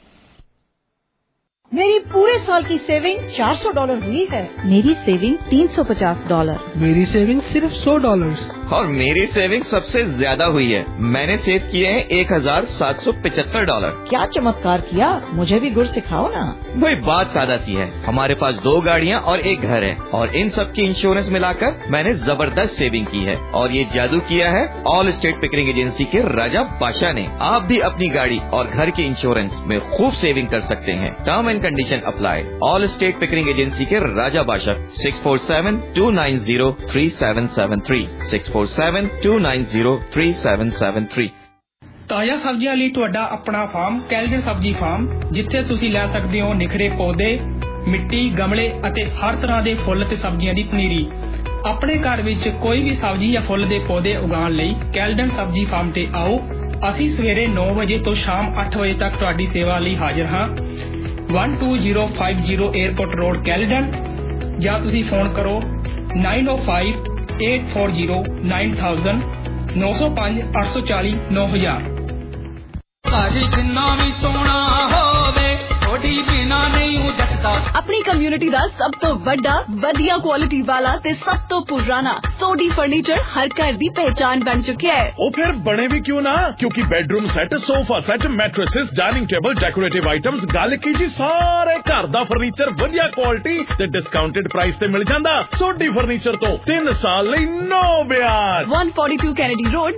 मेरी पूरे साल की सेविंग चार सौ डॉलर हुई है। मेरी सेविंग तीन सौ पचास डॉलर। मेरी सेविंग सिर्फ सौ डॉलर। और मेरी सेविंग सबसे ज्यादा हुई है। मैंने सेव किए हैं एक हजार सात सौ पचहत्तर डॉलर। क्या चमत्कार किया, मुझे भी गुर सिखाओ ना। वही बात सादा सी है, हमारे पास दो गाड़ियाँ और एक घर है और इन सब की इंश्योरेंस मिलाकर मैंने जबरदस्त सेविंग की है। और ये जादू किया है ऑल स्टेट पिकरिंग एजेंसी के राजा बादशाह ने। आप भी अपनी गाड़ी और घर की इंश्योरेंस में खूब सेविंग कर सकते हैं। Term and condition apply. All state Pickering agency के Raja Badshah six four seven two nine zero three seven seven three six four seven two nine zero three seven seven three. ਤਾਜ਼ਾ ਸਬਜ਼ੀਆਂ ਲਈ ਤੁਹਾਡਾ ਆਪਣਾ ਫਾਰਮ ਕੈਲਡਨ ਸਬਜ਼ੀ ਫਾਰਮ, ਜਿੱਥੇ ਤੁਸੀਂ ਲੈ ਸਕਦੇ ਹੋ ਨਿਖਰੇ ਪੌਦੇ, ਮਿੱਟੀ, ਗਮਲੇ ਅਤੇ ਹਰ ਤਰ੍ਹਾਂ ਦੇ ਫੁੱਲ ਤੇ ਸਬਜ਼ੀਆਂ ਦੀ ਪਨੀਰੀ। ਆਪਣੇ ਘਰ ਵਿੱਚ ਕੋਈ ਵੀ ਸਬਜ਼ੀ ਜਾਂ ਫੁੱਲ ਦੇ ਪੌਦੇ ਉਗਾਉਣ ਲਈ ਕੈਲਡਨ ਸਬਜ਼ੀ ਫਾਰਮ ਤੇ ਆਓ। ਅਸੀਂ ਸਵੇਰੇ ਨੌ ਵਜੇ ਤੋਂ ਸ਼ਾਮ ਅੱਠ ਵਜੇ ਤੱਕ ਤੁਹਾਡੀ ਸੇਵਾ ਲਈ ਹਾਜ਼ਰ ਹਾਂ। one two zero five zero airport road Caledon, ਜਾਂ ਤੁਸੀਂ ਫੋਨ ਕਰੋ nine oh five eight four zero nine thousand ਨੌ ਸੌ ਪੰਜ ਅੱਠ ਸੌ ਚਾਲੀ ਨੌ ਹਜ਼ਾਰ। ਭਾਜੀ ਜਿੰਨਾ ਵੀ ਸੋਹਣਾ ਹੋਵੇ ਥੋੜੀ ਬਿਨਾ ਨਹੀਂ ਜੱਟਦਾ। ਆਪਣੀ ਕਮਿਊਨਿਟੀ ਦਾ ਸਭ ਤੋਂ ਵੱਡਾ, ਵਧੀਆ ਕੁਆਲਿਟੀ ਵਾਲਾ ਤੇ ਸਭ ਤੋਂ ਪੁਰਾਣਾ ਸੋਢੀ ਫਰਨੀਚਰ ਹਰ ਘਰ ਦੀ ਪਹਿਚਾਨ ਬਣ ਚੁੱਕਿਆ ਹੈ। ਉਹ ਫਿਰ ਬਣੇ ਵੀ ਕਿਉਂ ਨਾ, ਕਿਉਂਕਿ bedroom set, sofa set, mattresses, dining table, decorative items, ਗੱਲ ਕੀ ਜੀ ਸਾਰੇ ਘਰ ਦਾ ਫਰਨੀਚਰ ਵਧੀਆ ਕੁਆਲਿਟੀ ਤੇ ਡਿਸਕਾਊਂਟਡ ਪ੍ਰਾਈਸ ਤੇ ਮਿਲ ਜਾਂਦਾ। ਸੋਢੀ ਫਰਨੀਚਰ ਤੋਂ ਤਿੰਨ ਸਾਲ ਲਈ ਨੋ ਵਿਆਜ। one forty-two Kennedy road,